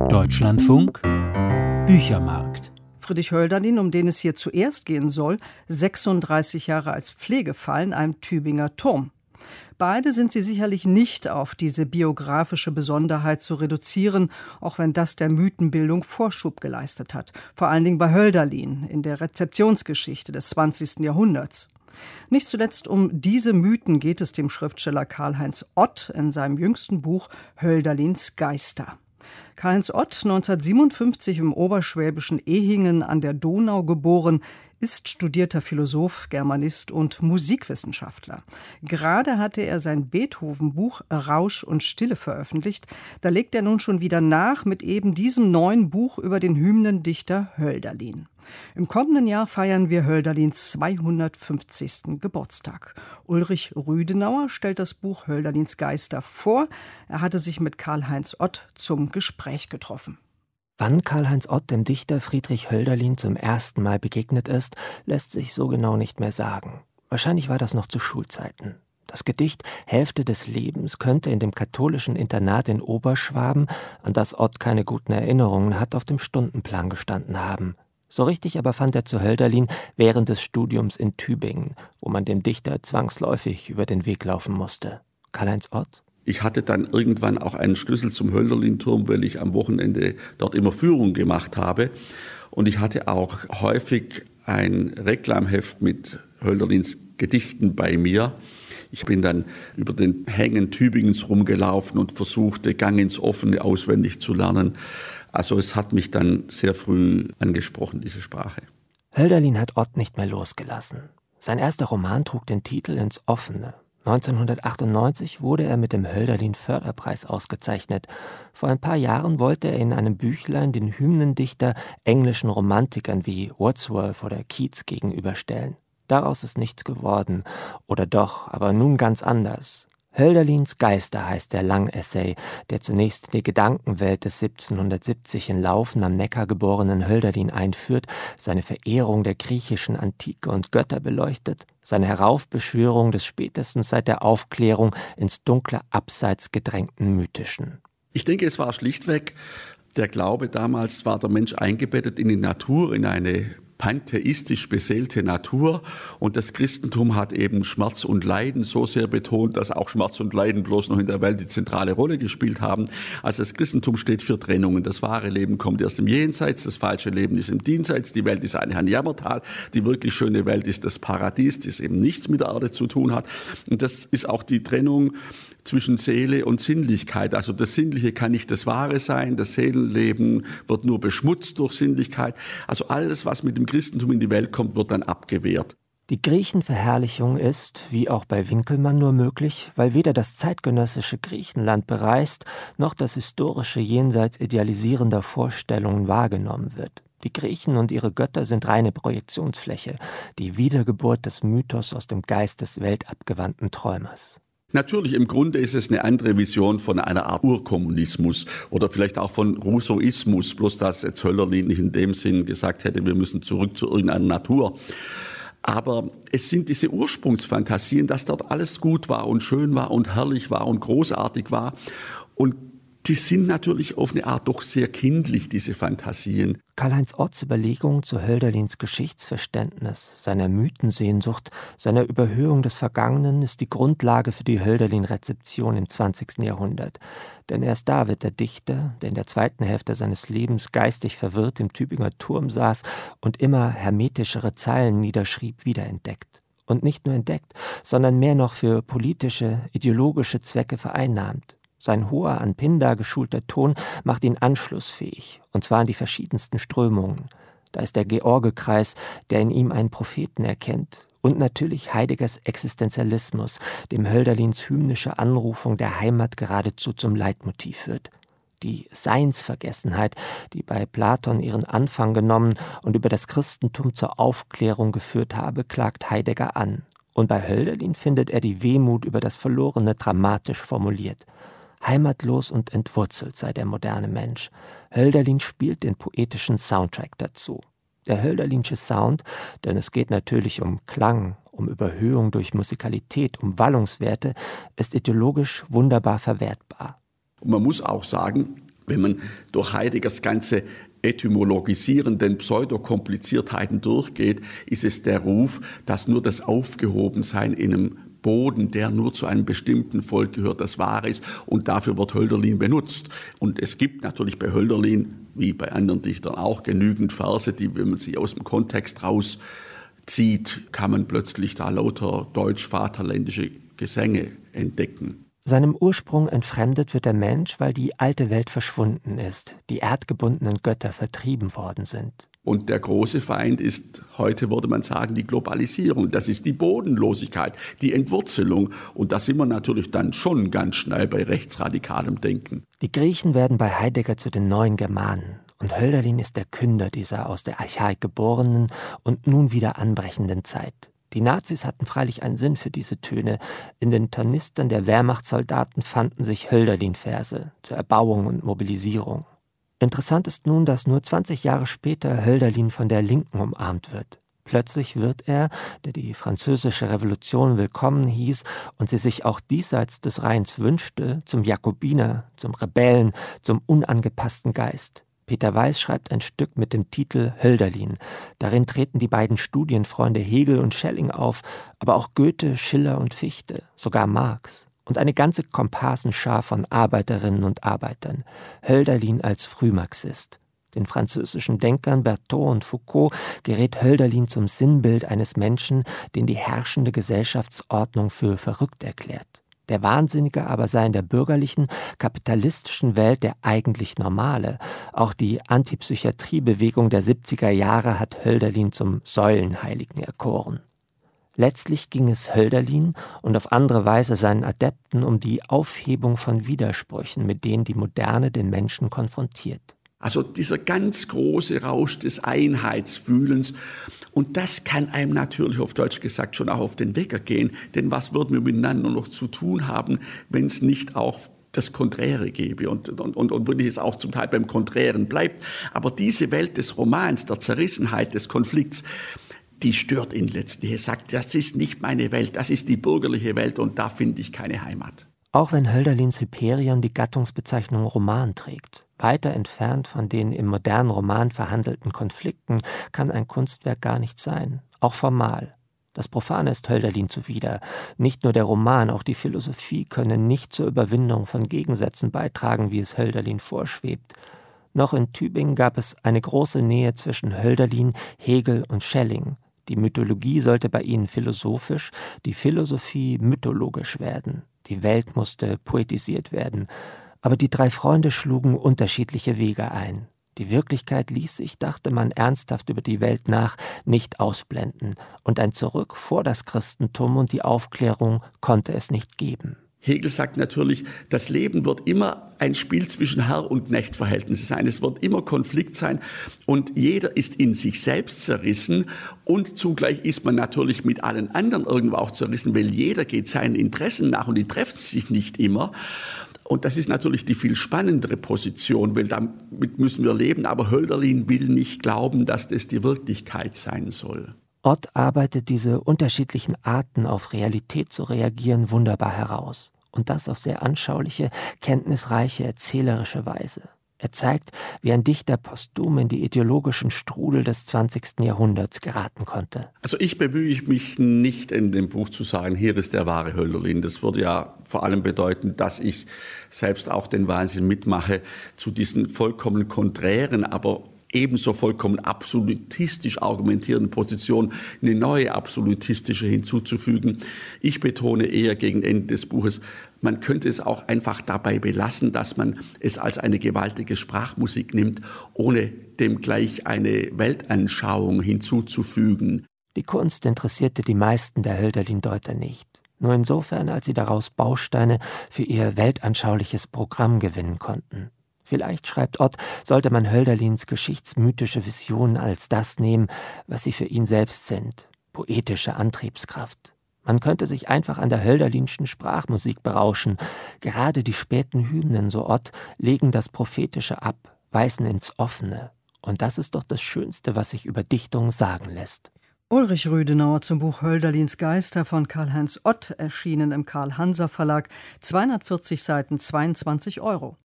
Deutschlandfunk Büchermarkt. Friedrich Hölderlin, um den es hier zuerst gehen soll, 36 Jahre als Pflegefall in einem Tübinger Turm. Beide sind sie sicherlich nicht auf diese biografische Besonderheit zu reduzieren, auch wenn das der Mythenbildung Vorschub geleistet hat. Vor allen Dingen bei Hölderlin in der Rezeptionsgeschichte des 20. Jahrhunderts. Nicht zuletzt um diese Mythen geht es dem Schriftsteller Karl-Heinz Ott in seinem jüngsten Buch Hölderlins Geister. Karl-Heinz Ott, 1957 im oberschwäbischen Ehingen an der Donau geboren, ist studierter Philosoph, Germanist und Musikwissenschaftler. Gerade hatte er sein Beethoven-Buch Rausch und Stille veröffentlicht. Da legt er nun schon wieder nach mit eben diesem neuen Buch über den Hymnendichter Hölderlin. Im kommenden Jahr feiern wir Hölderlins 250. Geburtstag. Ulrich Rüdenauer stellt das Buch Hölderlins Geister vor. Er hatte sich mit Karl-Heinz Ott zum Gespräch getroffen. Wann Karl-Heinz Ott dem Dichter Friedrich Hölderlin zum ersten Mal begegnet ist, lässt sich so genau nicht mehr sagen. Wahrscheinlich war das noch zu Schulzeiten. Das Gedicht Hälfte des Lebens könnte in dem katholischen Internat in Oberschwaben, an das Ott keine guten Erinnerungen hat, auf dem Stundenplan gestanden haben. So richtig aber fand er zu Hölderlin während des Studiums in Tübingen, wo man dem Dichter zwangsläufig über den Weg laufen musste. Karl-Heinz Ott? Ich hatte dann irgendwann auch einen Schlüssel zum Hölderlin-Turm, weil ich am Wochenende dort immer Führungen gemacht habe. Und ich hatte auch häufig ein Reklamheft mit Hölderlins Gedichten bei mir. Ich bin dann über den Hängen Tübingens rumgelaufen und versuchte, Gang ins Offene auswendig zu lernen. Also es hat mich dann sehr früh angesprochen, diese Sprache. Hölderlin hat Ott nicht mehr losgelassen. Sein erster Roman trug den Titel Ins Offene. 1998 wurde er mit dem Hölderlin-Förderpreis ausgezeichnet. Vor ein paar Jahren wollte er in einem Büchlein den Hymnendichter englischen Romantikern wie Wordsworth oder Keats gegenüberstellen. Daraus ist nichts geworden. Oder doch, aber nun ganz anders. Hölderlins Geister heißt der Langessay, der zunächst in die Gedankenwelt des 1770 in Laufen am Neckar geborenen Hölderlin einführt, seine Verehrung der griechischen Antike und Götter beleuchtet, seine Heraufbeschwörung des spätestens seit der Aufklärung ins dunkle Abseits gedrängten Mythischen. Ich denke, es war schlichtweg der Glaube, damals war der Mensch eingebettet in die Natur, in eine pantheistisch beseelte Natur, und das Christentum hat eben Schmerz und Leiden so sehr betont, dass auch Schmerz und Leiden bloß noch in der Welt die zentrale Rolle gespielt haben. Also das Christentum steht für Trennungen. Das wahre Leben kommt erst im Jenseits, das falsche Leben ist im Diesseits, die Welt ist ein Jammertal, die wirklich schöne Welt ist das Paradies, das eben nichts mit der Erde zu tun hat. Und das ist auch die Trennung zwischen Seele und Sinnlichkeit. Also das Sinnliche kann nicht das Wahre sein, das Seelenleben wird nur beschmutzt durch Sinnlichkeit. Also alles, was mit dem Christentum in die Welt kommt, wird dann abgewehrt. Die Griechenverherrlichung ist, wie auch bei Winkelmann, nur möglich, weil weder das zeitgenössische Griechenland bereist, noch das historische Jenseits idealisierender Vorstellungen wahrgenommen wird. Die Griechen und ihre Götter sind reine Projektionsfläche, die Wiedergeburt des Mythos aus dem Geist des weltabgewandten Träumers. Natürlich, im Grunde ist es eine andere Vision von einer Art Urkommunismus oder vielleicht auch von Rousseauismus, bloß dass jetzt Hölderlin nicht in dem Sinn gesagt hätte, wir müssen zurück zu irgendeiner Natur. Aber es sind diese Ursprungsfantasien, dass dort alles gut war und schön war und herrlich war und großartig war. Und die sind natürlich auf eine Art doch sehr kindlich, diese Fantasien. Karl-Heinz Otts Überlegungen zu Hölderlins Geschichtsverständnis, seiner Mythensehnsucht, seiner Überhöhung des Vergangenen ist die Grundlage für die Hölderlin-Rezeption im 20. Jahrhundert. Denn erst da wird der Dichter, der in der zweiten Hälfte seines Lebens geistig verwirrt im Tübinger Turm saß und immer hermetischere Zeilen niederschrieb, wiederentdeckt. Und nicht nur entdeckt, sondern mehr noch für politische, ideologische Zwecke vereinnahmt. Sein hoher, an Pindar geschulter Ton macht ihn anschlussfähig, und zwar an die verschiedensten Strömungen. Da ist der George-Kreis, der in ihm einen Propheten erkennt, und natürlich Heideggers Existenzialismus, dem Hölderlins hymnische Anrufung der Heimat geradezu zum Leitmotiv wird. Die Seinsvergessenheit, die bei Platon ihren Anfang genommen und über das Christentum zur Aufklärung geführt habe, klagt Heidegger an. Und bei Hölderlin findet er die Wehmut über das Verlorene dramatisch formuliert. Heimatlos und entwurzelt sei der moderne Mensch. Hölderlin spielt den poetischen Soundtrack dazu. Der Hölderlinsche Sound, denn es geht natürlich um Klang, um Überhöhung durch Musikalität, um Wallungswerte, ist ideologisch wunderbar verwertbar. Und man muss auch sagen, Wenn man durch Heideggers ganze etymologisierenden Pseudokompliziertheiten durchgeht, ist es der Ruf, dass nur das Aufgehobensein in einem Boden, der nur zu einem bestimmten Volk gehört, das wahr ist. Und dafür wird Hölderlin benutzt. Und es gibt natürlich bei Hölderlin, wie bei anderen Dichtern auch, genügend Verse, die, wenn man sie aus dem Kontext rauszieht, kann man plötzlich da lauter deutsch-vaterländische Gesänge entdecken. Seinem Ursprung entfremdet wird der Mensch, weil die alte Welt verschwunden ist, die erdgebundenen Götter vertrieben worden sind. Und der große Feind ist, heute würde man sagen, die Globalisierung. Das ist die Bodenlosigkeit, die Entwurzelung. Und da sind wir natürlich dann schon ganz schnell bei rechtsradikalem Denken. Die Griechen werden bei Heidegger zu den neuen Germanen. Und Hölderlin ist der Künder dieser aus der Archaik geborenen und nun wieder anbrechenden Zeit. Die Nazis hatten freilich einen Sinn für diese Töne. In den Tornistern der Wehrmachtssoldaten fanden sich Hölderlin-Verse zur Erbauung und Mobilisierung. Interessant ist nun, dass nur 20 Jahre später Hölderlin von der Linken umarmt wird. Plötzlich wird er, der die französische Revolution willkommen hieß und sie sich auch diesseits des Rheins wünschte, zum Jakobiner, zum Rebellen, zum unangepassten Geist. Peter Weiß schreibt ein Stück mit dem Titel Hölderlin. Darin treten die beiden Studienfreunde Hegel und Schelling auf, aber auch Goethe, Schiller und Fichte, sogar Marx. Und eine ganze Komparsenschar von Arbeiterinnen und Arbeitern. Hölderlin als Frühmarxist. Den französischen Denkern Berthaud und Foucault gerät Hölderlin zum Sinnbild eines Menschen, den die herrschende Gesellschaftsordnung für verrückt erklärt. Der Wahnsinnige aber sei in der bürgerlichen, kapitalistischen Welt der eigentlich Normale. Auch die Antipsychiatriebewegung der 70er Jahre hat Hölderlin zum Säulenheiligen erkoren. Letztlich ging es Hölderlin und auf andere Weise seinen Adepten um die Aufhebung von Widersprüchen, mit denen die Moderne den Menschen konfrontiert. Also dieser ganz große Rausch des Einheitsfühlens. Und das kann einem natürlich auf Deutsch gesagt schon auch auf den Wecker gehen. Denn was würden wir miteinander noch zu tun haben, wenn es nicht auch das Konträre gäbe und wirklich es auch zum Teil beim Konträren bleibt. Aber diese Welt des Romans, der Zerrissenheit, des Konflikts, die stört ihn letztlich. Er sagt, das ist nicht meine Welt, das ist die bürgerliche Welt und da finde ich keine Heimat. Auch wenn Hölderlins Hyperion die Gattungsbezeichnung Roman trägt. Weiter entfernt von den im modernen Roman verhandelten Konflikten kann ein Kunstwerk gar nicht sein, auch formal. Das Profane ist Hölderlin zuwider. Nicht nur der Roman, auch die Philosophie können nicht zur Überwindung von Gegensätzen beitragen, wie es Hölderlin vorschwebt. Noch in Tübingen gab es eine große Nähe zwischen Hölderlin, Hegel und Schelling. Die Mythologie sollte bei ihnen philosophisch, die Philosophie mythologisch werden. Die Welt musste poetisiert werden. Aber die drei Freunde schlugen unterschiedliche Wege ein. Die Wirklichkeit ließ sich, dachte man ernsthaft über die Welt nach, nicht ausblenden. Und ein Zurück vor das Christentum und die Aufklärung konnte es nicht geben. Hegel sagt natürlich, das Leben wird immer ein Spiel zwischen Herr- und Knechtverhältnissen sein. Es wird immer Konflikt sein und jeder ist in sich selbst zerrissen und zugleich ist man natürlich mit allen anderen irgendwo auch zerrissen, weil jeder geht seinen Interessen nach und die treffen sich nicht immer. Und das ist natürlich die viel spannendere Position, weil damit müssen wir leben. Aber Hölderlin will nicht glauben, dass das die Wirklichkeit sein soll. Ott arbeitet diese unterschiedlichen Arten, auf Realität zu reagieren, wunderbar heraus. Und das auf sehr anschauliche, kenntnisreiche, erzählerische Weise. Er zeigt, wie ein Dichter posthum in die ideologischen Strudel des 20. Jahrhunderts geraten konnte. Also ich bemühe mich nicht, in dem Buch zu sagen, hier ist der wahre Hölderlin. Das würde ja vor allem bedeuten, dass ich selbst auch den Wahnsinn mitmache, zu diesen vollkommen konträren, aber ebenso vollkommen absolutistisch argumentierenden Position eine neue absolutistische hinzuzufügen. Ich betone eher gegen Ende des Buches, man könnte es auch einfach dabei belassen, dass man es als eine gewaltige Sprachmusik nimmt, ohne dem gleich eine Weltanschauung hinzuzufügen. Die Kunst interessierte die meisten der Hölderlin-Deuter nicht. Nur insofern, als sie daraus Bausteine für ihr weltanschauliches Programm gewinnen konnten. Vielleicht, schreibt Ott, sollte man Hölderlins geschichtsmythische Visionen als das nehmen, was sie für ihn selbst sind, poetische Antriebskraft. Man könnte sich einfach an der Hölderlinschen Sprachmusik berauschen. Gerade die späten Hymnen, so Ott, legen das Prophetische ab, weisen ins Offene. Und das ist doch das Schönste, was sich über Dichtung sagen lässt. Ulrich Rüdenauer zum Buch Hölderlins Geister von Karl-Heinz Ott, erschienen im Karl-Hanser Verlag, 240 Seiten, 22 €.